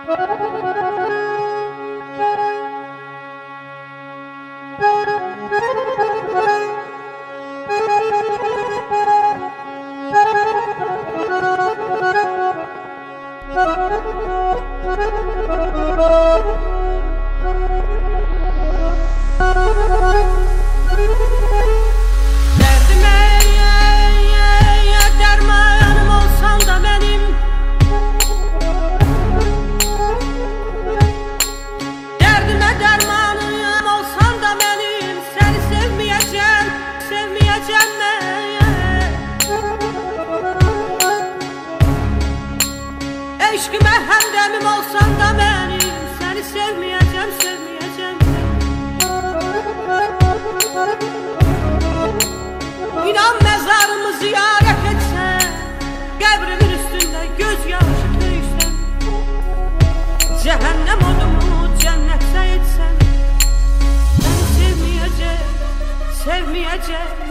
Dermanım olsan da benim, derdime dermanım olsan da benim, seni sevmeyeceğim, sevmeyeceğim Eşkime hemdemim olsan da benim, seni sevmeyeceğim, sevmeyeceğim İnan mezarımı ziyaret etsen, qəbrimin üstünde gözyaşı töksən, cehennem odumu cennetse etsen, seni sevmeyeceğim, sevmeyeceğim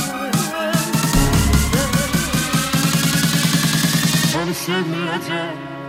seni sevmeyeceğim.